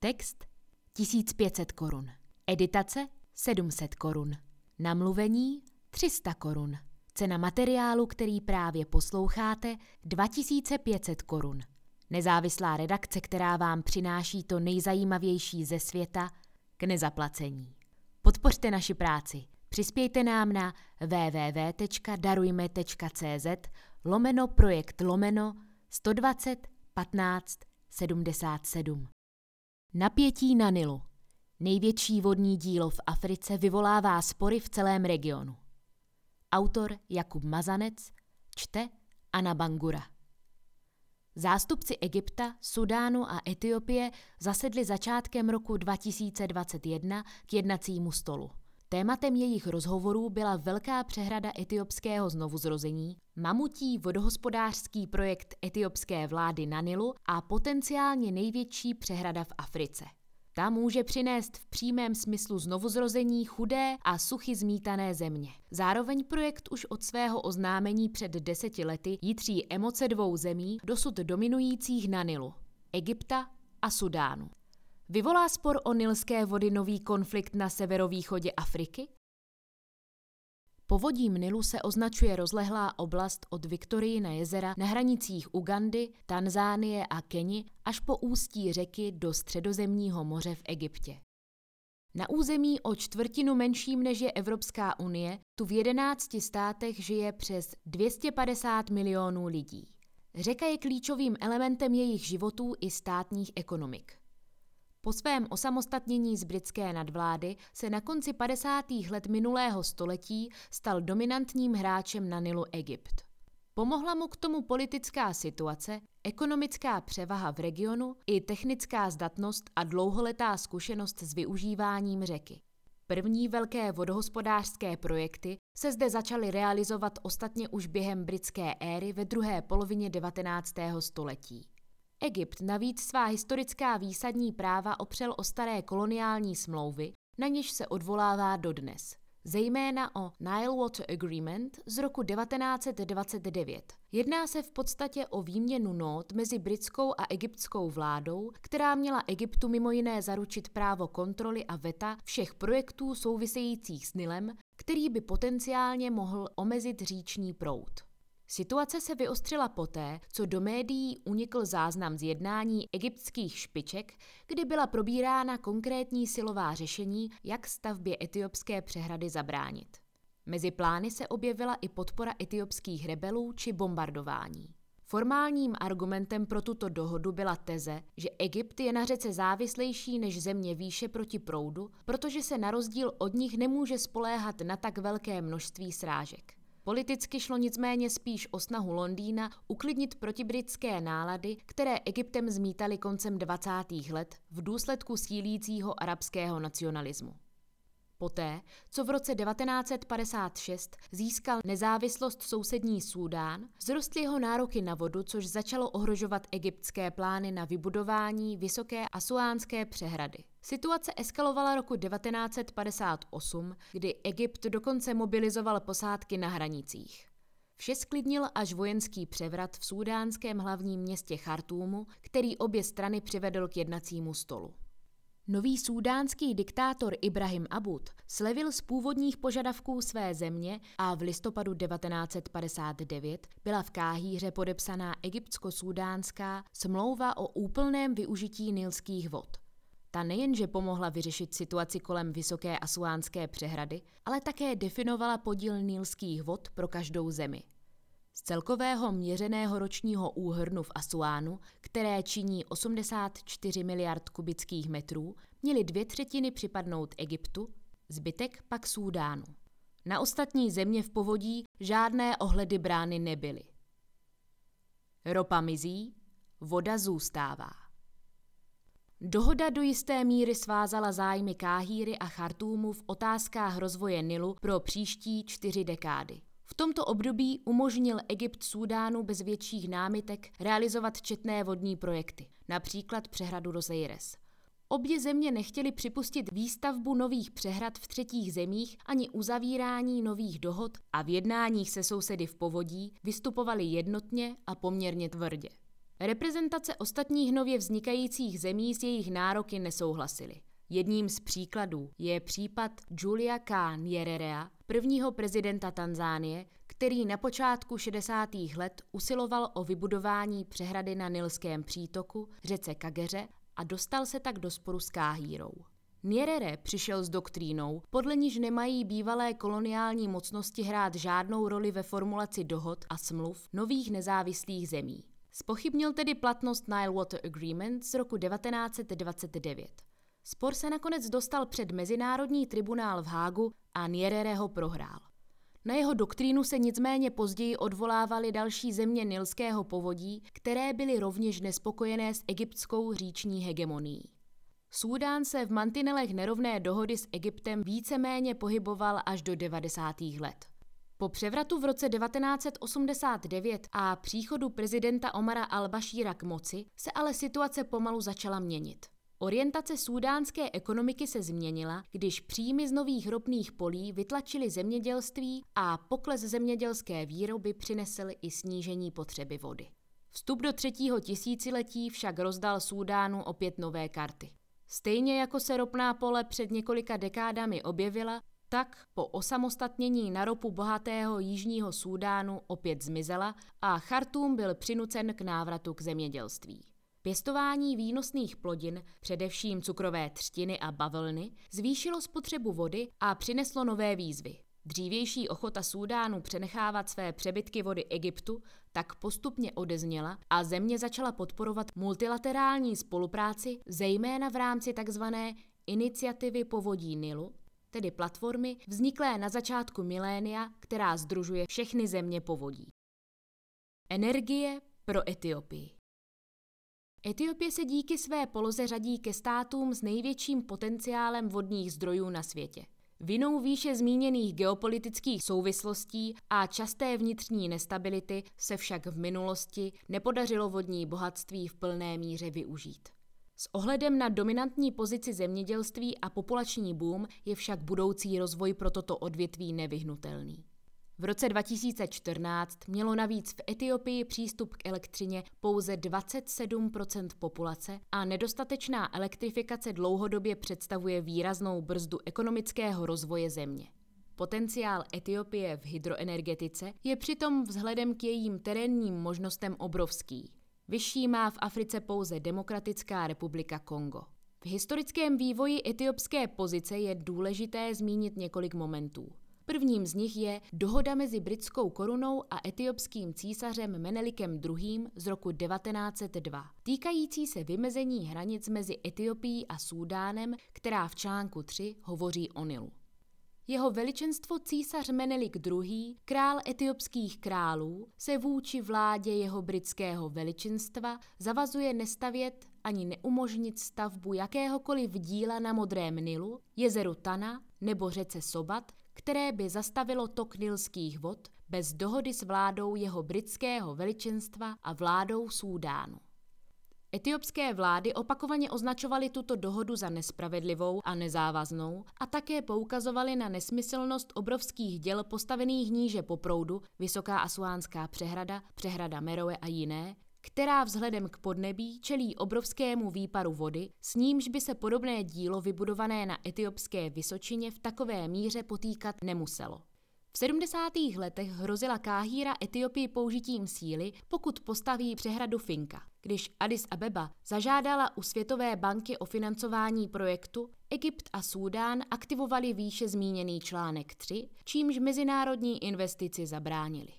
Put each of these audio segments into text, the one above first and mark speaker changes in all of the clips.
Speaker 1: Text 1500 korun. Editace 700 korun. Namluvení 300 korun. Cena materiálu, který právě posloucháte, 2500 korun. Nezávislá redakce, která vám přináší to nejzajímavější ze světa k nezaplacení. Podpořte naši práci. Přispějte nám na www.darujme.cz/projekt/120 15 77. Napětí na Nilu. Největší vodní dílo v Africe vyvolává spory v celém regionu. Autor Jakub Mazanec, čte Anna Bangura. Zástupci Egypta, Súdánu a Etiopie zasedli začátkem roku 2021 k jednacímu stolu. Tématem jejich rozhovorů byla velká přehrada etiopského znovuzrození, mamutí vodohospodářský projekt etiopské vlády na Nilu a potenciálně největší přehrada v Africe. Ta může přinést v přímém smyslu znovuzrození chudé a suchy zmítané země. Zároveň projekt už od svého oznámení před 10 lety jitří emoce dvou zemí dosud dominujících na Nilu, Egypta a Súdánu. Vyvolá spor o nilské vody nový konflikt na severovýchodě Afriky? Povodím Nilu se označuje rozlehlá oblast od Viktoriina jezera na hranicích Ugandy, Tanzánie a Keni až po ústí řeky do Středozemního moře v Egyptě. Na území o čtvrtinu menším než je Evropská unie, tu v 11 státech žije přes 250 milionů lidí. Řeka je klíčovým elementem jejich životů i státních ekonomik. Po svém osamostatnění z britské nadvlády se na konci 50. let minulého století stal dominantním hráčem na Nilu Egypt. Pomohla mu k tomu politická situace, ekonomická převaha v regionu i technická zdatnost a dlouholetá zkušenost s využíváním řeky. První velké vodohospodářské projekty se zde začaly realizovat ostatně už během britské éry ve druhé polovině 19. století. Egypt navíc svá historická výsadní práva opřel o staré koloniální smlouvy, na něž se odvolává dodnes, zejména o Nile Water Agreement z roku 1929. Jedná se v podstatě o výměnu nót mezi britskou a egyptskou vládou, která měla Egyptu mimo jiné zaručit právo kontroly a veta všech projektů souvisejících s Nilem, který by potenciálně mohl omezit říční proud. Situace se vyostřila poté, co do médií unikl záznam z jednání egyptských špiček, kdy byla probírána konkrétní silová řešení, jak stavbě etiopské přehrady zabránit. Mezi plány se objevila i podpora etiopských rebelů či bombardování. Formálním argumentem pro tuto dohodu byla teze, že Egypt je na řece závislejší než země výše proti proudu, protože se na rozdíl od nich nemůže spoléhat na tak velké množství srážek. Politicky šlo nicméně spíš o snahu Londýna uklidnit protibritské nálady, které Egyptem zmítaly koncem 20. let v důsledku sílícího arabského nacionalismu. Poté, co v roce 1956 získal nezávislost sousední Súdán, vzrostly jeho nároky na vodu, což začalo ohrožovat egyptské plány na vybudování vysoké Asuánské přehrady. Situace eskalovala roku 1958, kdy Egypt dokonce mobilizoval posádky na hranicích. Vše sklidnil až vojenský převrat v súdánském hlavním městě Chartúmu, který obě strany přivedl k jednacímu stolu. Nový súdánský diktátor Ibrahim Abud slevil z původních požadavků své země a v listopadu 1959 byla v Káhíře podepsaná egyptsko-súdánská smlouva o úplném využití nilských vod. Ta nejenže pomohla vyřešit situaci kolem vysoké Asuánské přehrady, ale také definovala podíl nilských vod pro každou zemi. Z celkového měřeného ročního úhrnu v Asuánu, které činí 84 miliard kubických metrů, měly 2/3 připadnout Egyptu, zbytek pak Súdánu. Na ostatní země v povodí žádné ohledy brány nebyly. Ropa mizí, voda zůstává. Dohoda do jisté míry svázala zájmy Káhíry a Chartúmu v otázkách rozvoje Nilu pro příští 4 dekády. V tomto období umožnil Egypt Súdánu bez větších námitek realizovat četné vodní projekty, například přehradu Roseires. Obě země nechtěly připustit výstavbu nových přehrad v třetích zemích ani uzavírání nových dohod a v jednáních se sousedy v povodí vystupovaly jednotně a poměrně tvrdě. Reprezentace ostatních nově vznikajících zemí s jejich nároky nesouhlasily. Jedním z příkladů je případ Julia K. Nyererea, prvního prezidenta Tanzánie, který na počátku 60. let usiloval o vybudování přehrady na Nilském přítoku, řece Kageře, a dostal se tak do sporu s Káhírou. Nyerere přišel s doktrínou, podle níž nemají bývalé koloniální mocnosti hrát žádnou roli ve formulaci dohod a smluv nových nezávislých zemí. Zpochybnil tedy platnost Nile Water Agreement z roku 1929. Spor se nakonec dostal před Mezinárodní tribunál v Hágu a Nyerere ho prohrál. Na jeho doktrínu se nicméně později odvolávaly další země Nilského povodí, které byly rovněž nespokojené s egyptskou říční hegemonií. Súdán se v mantinelech nerovné dohody s Egyptem víceméně pohyboval až do 90. let. Po převratu v roce 1989 a příchodu prezidenta Omara al-Bašíra k moci se ale situace pomalu začala měnit. Orientace súdánské ekonomiky se změnila, když příjmy z nových ropných polí vytlačily zemědělství a pokles zemědělské výroby přinesl i snížení potřeby vody. Vstup do 3. tisíciletí však rozdal Súdánu opět nové karty. Stejně jako se ropná pole před několika dekádami objevila, tak po osamostatnění na ropu bohatého jižního Súdánu opět zmizela a Chartúm byl přinucen k návratu k zemědělství. Pěstování výnosných plodin, především cukrové třtiny a bavlny, zvýšilo spotřebu vody a přineslo nové výzvy. Dřívější ochota Súdánu přenechávat své přebytky vody Egyptu tak postupně odezněla a země začala podporovat multilaterální spolupráci, zejména v rámci tzv. Iniciativy povodí Nilu, tedy platformy vzniklé na začátku milénia, která sdružuje všechny země povodí. Energie pro Etiopii. Etiopie se díky své poloze řadí ke státům s největším potenciálem vodních zdrojů na světě. Vinou výše zmíněných geopolitických souvislostí a časté vnitřní nestability se však v minulosti nepodařilo vodní bohatství v plné míře využít. S ohledem na dominantní pozici zemědělství a populační boom je však budoucí rozvoj pro toto odvětví nevyhnutelný. V roce 2014 mělo navíc v Etiopii přístup k elektřině pouze 27% populace a nedostatečná elektrifikace dlouhodobě představuje výraznou brzdu ekonomického rozvoje země. Potenciál Etiopie v hydroenergetice je přitom vzhledem k jejím terénním možnostem obrovský. Vyšší má v Africe pouze Demokratická republika Kongo. V historickém vývoji etiopské pozice je důležité zmínit několik momentů. Prvním z nich je dohoda mezi britskou korunou a etiopským císařem Menelikem II. Z roku 1902, týkající se vymezení hranic mezi Etiopií a Súdánem, která v článku 3 hovoří o Nilu. Jeho veličenstvo císař Menelik II., král etiopských králů, se vůči vládě jeho britského veličenstva zavazuje nestavět ani neumožnit stavbu jakéhokoliv díla na Modrém Nilu, jezeru Tana nebo řece Sobat, které by zastavilo tok nilských vod bez dohody s vládou jeho britského veličenstva a vládou Súdánu. Etiopské vlády opakovaně označovaly tuto dohodu za nespravedlivou a nezávaznou a také poukazovaly na nesmyslnost obrovských děl postavených níže po proudu, Vysoká Asuánská přehrada, přehrada Meroe a jiné, která vzhledem k podnebí čelí obrovskému výparu vody, s nímž by se podobné dílo vybudované na etiopské vysočině v takové míře potýkat nemuselo. V 70. letech hrozila Káhíra Etiopii použitím síly, pokud postaví přehradu Finka. Když Addis Abeba zažádala u Světové banky o financování projektu, Egypt a Súdán aktivovali výše zmíněný článek 3, čímž mezinárodní investici zabránili.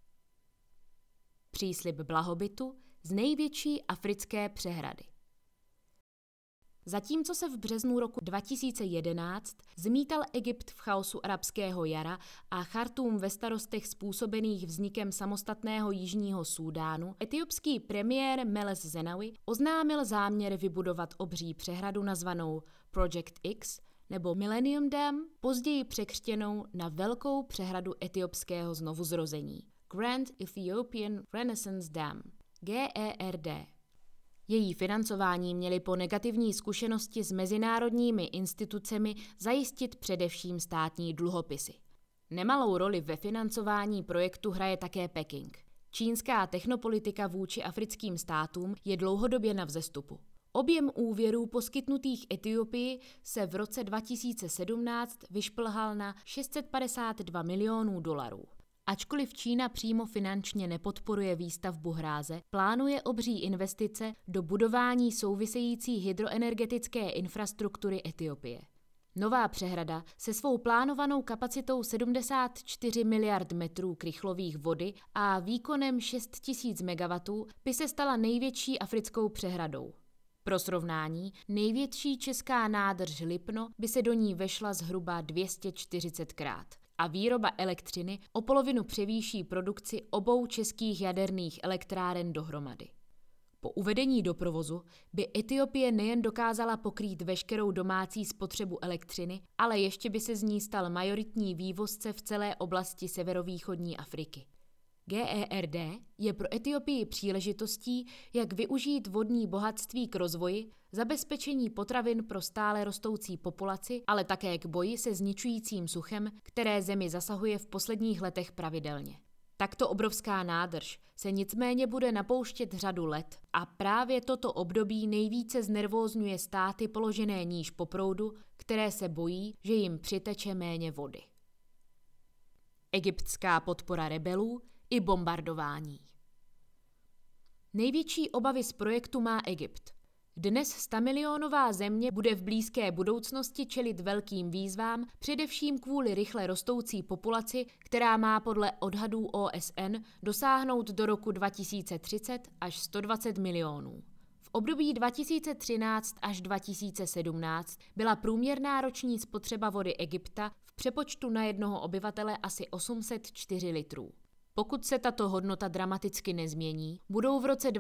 Speaker 1: Příslib blahobytu z největší africké přehrady. Zatímco se v březnu roku 2011 zmítal Egypt v chaosu arabského jara a Chartúm ve starostech způsobených vznikem samostatného jižního Súdánu, etiopský premiér Meles Zenawi oznámil záměr vybudovat obří přehradu nazvanou Project X nebo Millennium Dam, později překřtěnou na Velkou přehradu etiopského znovuzrození, Grand Ethiopian Renaissance Dam, GERD. Její financování měly po negativní zkušenosti s mezinárodními institucemi zajistit především státní dluhopisy. Nemalou roli ve financování projektu hraje také Peking. Čínská technopolitika vůči africkým státům je dlouhodobě na vzestupu. Objem úvěrů poskytnutých Etiopii se v roce 2017 vyšplhal na $652 milionů. Ačkoliv Čína přímo finančně nepodporuje výstavbu hráze, plánuje obří investice do budování související hydroenergetické infrastruktury Etiopie. Nová přehrada se svou plánovanou kapacitou 74 miliard metrů krychlových vody a výkonem 6 000 MW by se stala největší africkou přehradou. Pro srovnání, největší česká nádrž Lipno by se do ní vešla zhruba 240krát. A výroba elektřiny o polovinu převýší produkci obou českých jaderných elektráren dohromady. Po uvedení do provozu by Etiopie nejen dokázala pokrýt veškerou domácí spotřebu elektřiny, ale ještě by se z ní stal majoritní vývozce v celé oblasti severovýchodní Afriky. GERD je pro Etiopii příležitostí, jak využít vodní bohatství k rozvoji, zabezpečení potravin pro stále rostoucí populaci, ale také k boji se zničujícím suchem, které zemi zasahuje v posledních letech pravidelně. Takto obrovská nádrž se nicméně bude napouštět řadu let a právě toto období nejvíce znervózňuje státy položené níž po proudu, které se bojí, že jim přiteče méně vody. Egyptská podpora rebelů i bombardování. Největší obavy z projektu má Egypt. Dnes 100milionová země bude v blízké budoucnosti čelit velkým výzvám, především kvůli rychle rostoucí populaci, která má podle odhadů OSN dosáhnout do roku 2030 až 120 milionů. V období 2013 až 2017 byla průměrná roční spotřeba vody Egypta v přepočtu na jednoho obyvatele asi 804 litrů. Pokud se tato hodnota dramaticky nezmění, budou v roce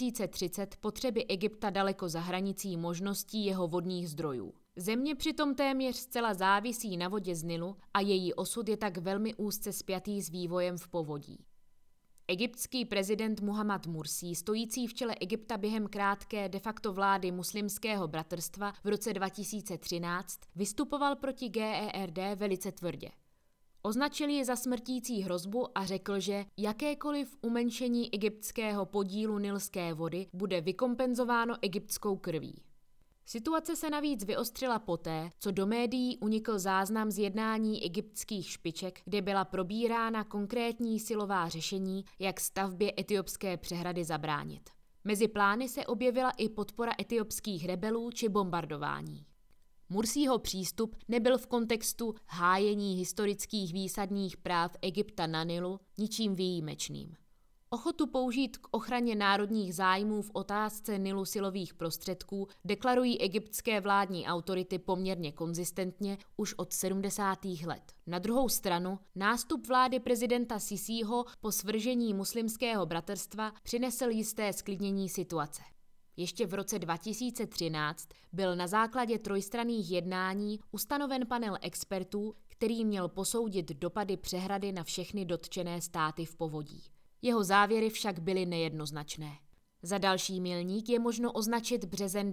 Speaker 1: 2030 potřeby Egypta daleko za hranicí možností jeho vodních zdrojů. Země přitom téměř zcela závisí na vodě z Nilu a její osud je tak velmi úzce spjatý s vývojem v povodí. Egyptský prezident Muhammad Mursi, stojící v čele Egypta během krátké de facto vlády muslimského bratrstva v roce 2013, vystupoval proti GERD velice tvrdě. Označil ji za smrtící hrozbu a řekl, že jakékoliv umenšení egyptského podílu nilské vody bude vykompenzováno egyptskou krví. Situace se navíc vyostřila poté, co do médií unikl záznam z jednání egyptských špiček, kde byla probírána konkrétní silová řešení, jak stavbě etiopské přehrady zabránit. Mezi plány se objevila i podpora etiopských rebelů či bombardování. Mursího přístup nebyl v kontextu hájení historických výsadních práv Egypta na Nilu ničím výjimečným. Ochotu použít k ochraně národních zájmů v otázce Nilu silových prostředků deklarují egyptské vládní autority poměrně konzistentně už od 70. let. Na druhou stranu, nástup vlády prezidenta Sisího po svržení muslimského bratrstva přinesl jisté zklidnění situace. Ještě v roce 2013 byl na základě trojstranných jednání ustanoven panel expertů, který měl posoudit dopady přehrady na všechny dotčené státy v povodí. Jeho závěry však byly nejednoznačné. Za další milník je možno označit březen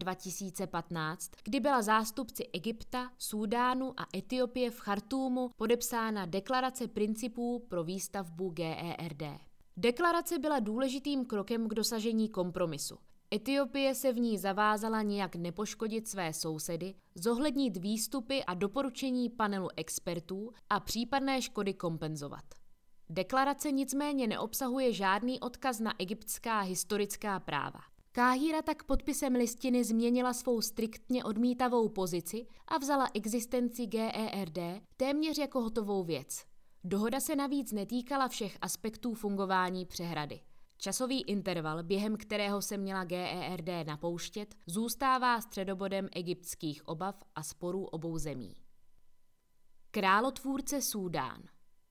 Speaker 1: 2015, kdy byla zástupci Egypta, Súdánu a Etiopie v Chartúmu podepsána deklarace principů pro výstavbu GERD. Deklarace byla důležitým krokem k dosažení kompromisu. Etiopie se v ní zavázala nijak nepoškodit své sousedy, zohlednit výstupy a doporučení panelu expertů a případné škody kompenzovat. Deklarace nicméně neobsahuje žádný odkaz na egyptská historická práva. Káhira tak podpisem listiny změnila svou striktně odmítavou pozici a vzala existenci GERD téměř jako hotovou věc. Dohoda se navíc netýkala všech aspektů fungování přehrady. Časový interval, během kterého se měla GERD napouštět, zůstává středobodem egyptských obav a sporů obou zemí. Králotvůrce Súdán.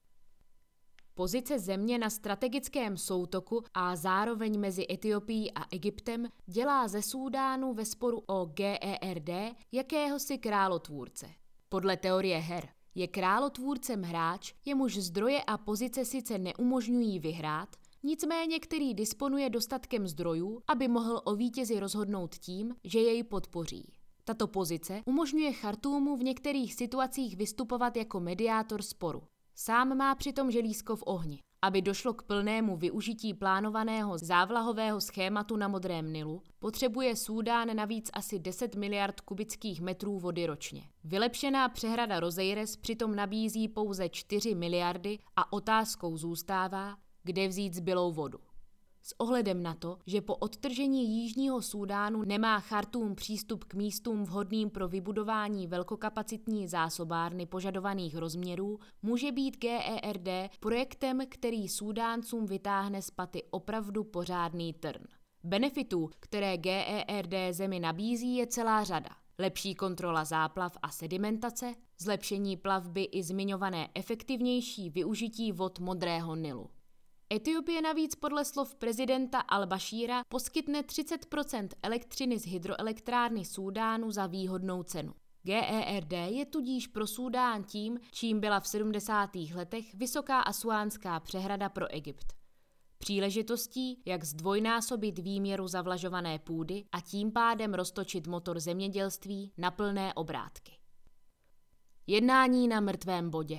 Speaker 1: Pozice země na strategickém soutoku a zároveň mezi Etiopií a Egyptem dělá ze Súdánu ve sporu o GERD jakéhosi králotvůrce. Podle teorie her je králotvůrcem hráč, jemuž zdroje a pozice sice neumožňují vyhrát, nicméně který disponuje dostatkem zdrojů, aby mohl o vítězi rozhodnout tím, že jej podpoří. Tato pozice umožňuje Chartúmu v některých situacích vystupovat jako mediátor sporu. Sám má přitom želízko v ohni Aby došlo k plnému využití plánovaného závlahového schématu na Modrém Nilu, potřebuje Súdán navíc asi 10 miliard kubických metrů vody ročně. Vylepšená přehrada Rozeires přitom nabízí pouze 4 miliardy a otázkou zůstává, kde vzít zbylou vodu. S ohledem na to, že po odtržení Jižního Súdánu nemá Chartúm přístup k místům vhodným pro vybudování velkokapacitní zásobárny požadovaných rozměrů, může být GERD projektem, který Súdáncům vytáhne z paty opravdu pořádný trn. Benefitů, které GERD zemi nabízí, je celá řada. Lepší kontrola záplav a sedimentace, zlepšení plavby i zmiňované efektivnější využití vod Modrého Nilu. Etiopie navíc podle slov prezidenta al-Bašíra poskytne 30% elektřiny z hydroelektrárny Súdánu za výhodnou cenu. GERD je tudíž pro Súdán tím, čím byla v 70. letech vysoká Asuánská přehrada pro Egypt. Příležitostí, jak zdvojnásobit výměru zavlažované půdy a tím pádem roztočit motor zemědělství na plné obrátky. Jednání na mrtvém bodě.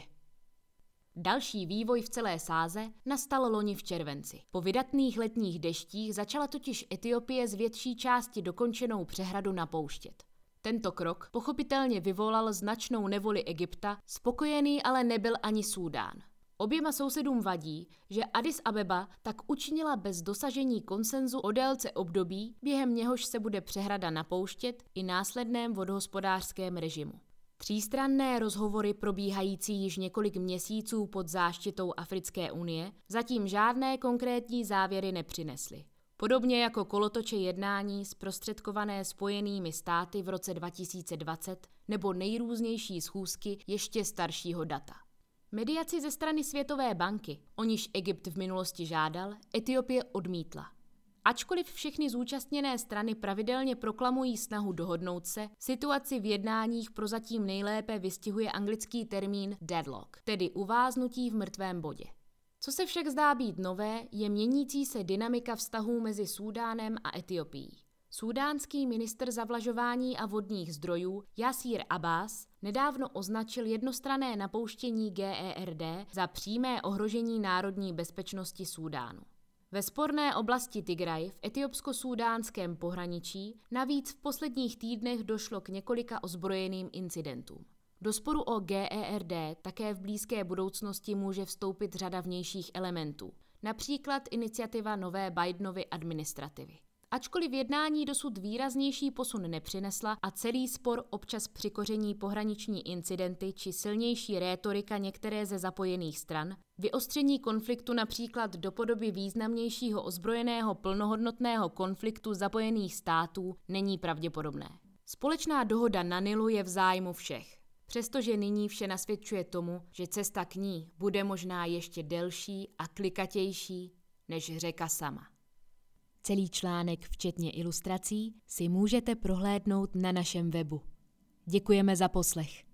Speaker 1: Další vývoj v celé sáze nastal loni v červenci. Po vydatných letních deštích začala totiž Etiopie z větší části dokončenou přehradu napouštět. Tento krok pochopitelně vyvolal značnou nevoli Egypta, spokojený ale nebyl ani Súdán. Oběma sousedům vadí, že Addis Abeba tak učinila bez dosažení konsenzu o délce období, během něhož se bude přehrada napouštět i následném vodohospodářském režimu. Třístranné rozhovory probíhající již několik měsíců pod záštitou Africké unie zatím žádné konkrétní závěry nepřinesly. Podobně jako kolotoče jednání zprostředkované Spojenými státy v roce 2020 nebo nejrůznější schůzky ještě staršího data. Mediaci ze strany Světové banky, o níž Egypt v minulosti žádal, Etiopie odmítla. Ačkoliv všechny zúčastněné strany pravidelně proklamují snahu dohodnout se, situaci v jednáních prozatím nejlépe vystihuje anglický termín deadlock, tedy uváznutí v mrtvém bodě. Co se však zdá být nové, je měnící se dynamika vztahů mezi Súdánem a Etiopií. Súdánský ministr zavlažování a vodních zdrojů Yasir Abbas nedávno označil jednostranné napouštění GERD za přímé ohrožení národní bezpečnosti Súdánu. Ve sporné oblasti Tigraj v etiopsko-súdánském pohraničí navíc v posledních týdnech došlo k několika ozbrojeným incidentům. Do sporu o GERD také v blízké budoucnosti může vstoupit řada vnějších elementů, například iniciativa nové Bidenovy administrativy. Ačkoliv jednání dosud výraznější posun nepřinesla a celý spor občas při koření pohraniční incidenty či silnější rétorika některé ze zapojených stran, vyostření konfliktu například do podoby významnějšího ozbrojeného plnohodnotného konfliktu zapojených států není pravděpodobné. Společná dohoda na Nilu je v zájmu všech, přestože nyní vše nasvědčuje tomu, že cesta k ní bude možná ještě delší a klikatější než řeka sama. Celý článek, včetně ilustrací, si můžete prohlédnout na našem webu. Děkujeme za poslech.